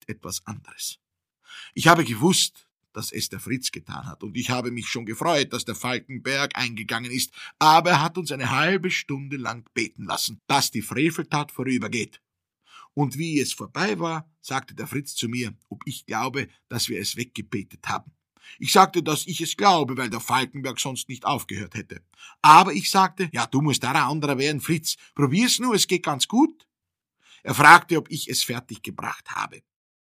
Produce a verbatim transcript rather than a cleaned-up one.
etwas anderes. Ich habe gewusst, dass es der Fritz getan hat, und ich habe mich schon gefreut, dass der Falkenberg eingegangen ist, aber er hat uns eine halbe Stunde lang beten lassen, dass die Freveltat vorübergeht. Und wie es vorbei war, sagte der Fritz zu mir, ob ich glaube, dass wir es weggebetet haben. Ich sagte, dass ich es glaube, weil der Falkenberg sonst nicht aufgehört hätte. Aber ich sagte, ja, du musst da ein anderer werden, Fritz, probier's nur, es geht ganz gut. Er fragte, ob ich es fertig gebracht habe.